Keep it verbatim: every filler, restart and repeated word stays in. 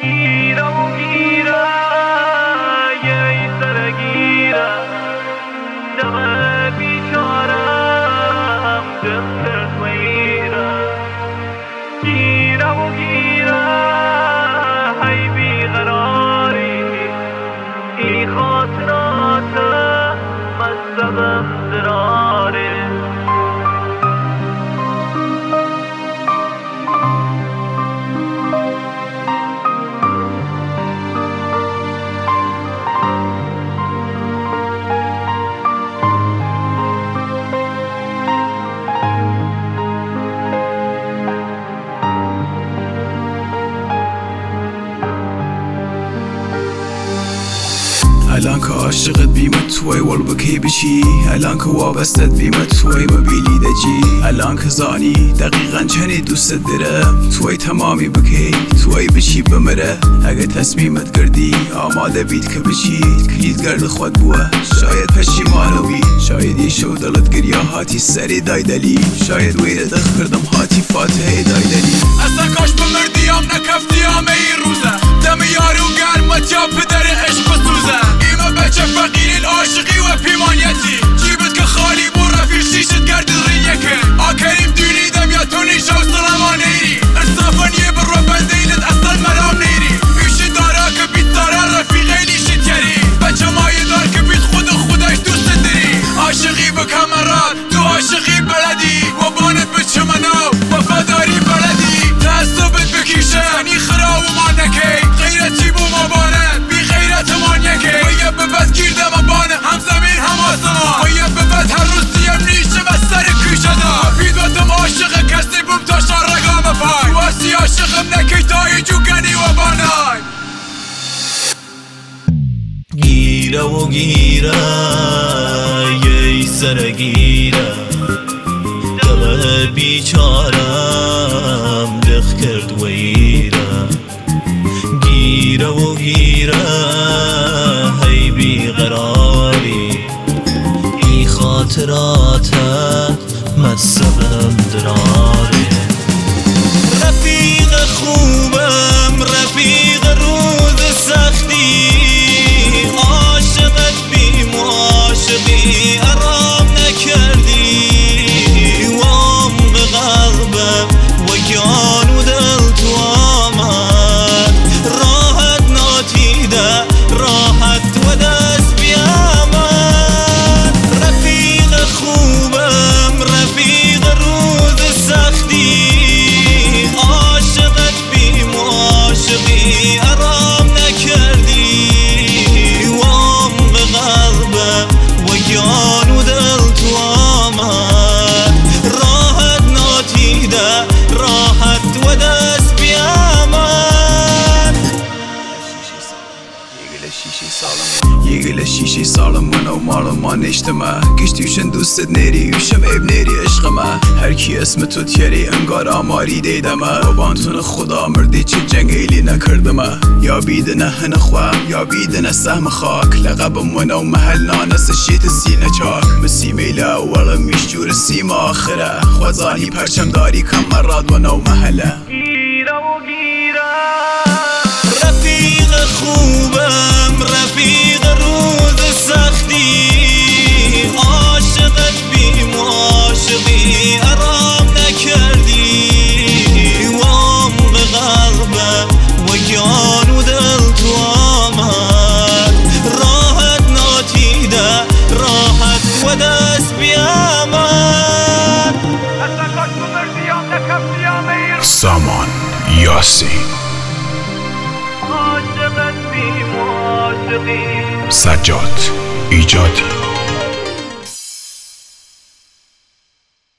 گیرم و گیره یه سرگیره دم بیچارم دستت میره گیرم و گیره هی بیقراری ای خاطرات مذهبم دراره الان که عاشقت بیمت توی ول بکی بشی الان که وابستت بیمت توی مبیلی دجی الان که زانی دقیقا چنی دوست دارم توی تمامی بکی توی بشی بمره اگه تصمیمت کردی آماده بید که بشی کلید گرد خود بوه شاید پشیمانو بی شاید ایشو دلت گریا هاتی سری دایدلی شاید ویره دخ کردم هاتی فاتحه دایدلی اصلا کاش بمردیام نکفتیام این روزه دم یارو گرمت یا پدر عشق بسوزه ایما بچه فقیرین عاشقی و پیمانیتی جیبت که خالی بو رفیق شیشت گرد رینیکه آکریم دونیدم یا تو نیشه و سلمان نیری ارصافان یه بر رو بندینت اصلا مرام نیری ایشی دارا که بیت دارا رفیقه نیشت کری بچه مایه دار که بیت خود خودش دوست داری عاشقی به کمرات تو عاشقی بلدی و بانت به چمناو وفاداری بلدی تعصبت بکیشه زنی خراب و مانکه غیرتی بو مبانت بی غیرت مانیکه و یه ببت گیرده مبانه هم زمین هم آسمان و یه ببت هر روز دیم نیشه و سر کیشه دا بیدوتم عاشق کسی بوم تا شارگام پای واسی عاشقم نکی تا ایجو گنی و بانای گیره و گیره یه سر گیره دل بیچارم دخ کرد ویره گیره و گیره هی بیقراری ای خاطراتت مذهبم دراره رفیق خوبم رفیق روز سختی عاشقت بی معاشقی آرام نکردی و عمق قلبم و جان و دل تو آمد راحت ناتیده راحت و دست بیامد رفیق خوبم رفیق روز سختی عاشقت بی معاشقی آرام نکردی و عمق قلبم و جان و دل تو آمد راحت ناتیده راحت و دست بیامد یه گل شیشی سالم من و مال ما نشتمه گشتیوشن دوستت نری وشم عیب نری عشقمه هر کی اسم تو تیری انگار آماری دیدمه بابانتون خدا مردی چه جنگ ایلی نکردمه یا بیدنه هنه خواه یا بیدنه سهم خاک لقب من و محل نانس شیت سینه چاک مسی میله اولا میشجور سیم آخره خوزانی پرچم داری کم مراد من و محله گیرم و گیره رفیق خوبم رفیق روز سختی عاشقت بی معاشقی آرام نکردی و عمق قلبم و جان و دل تو آمد راحت ناتیده راحت و دست بیامد اصلا کاش بمردیام نکفتیام این سامان یاسین عاشقت بی معاشقی سجاد ایجادی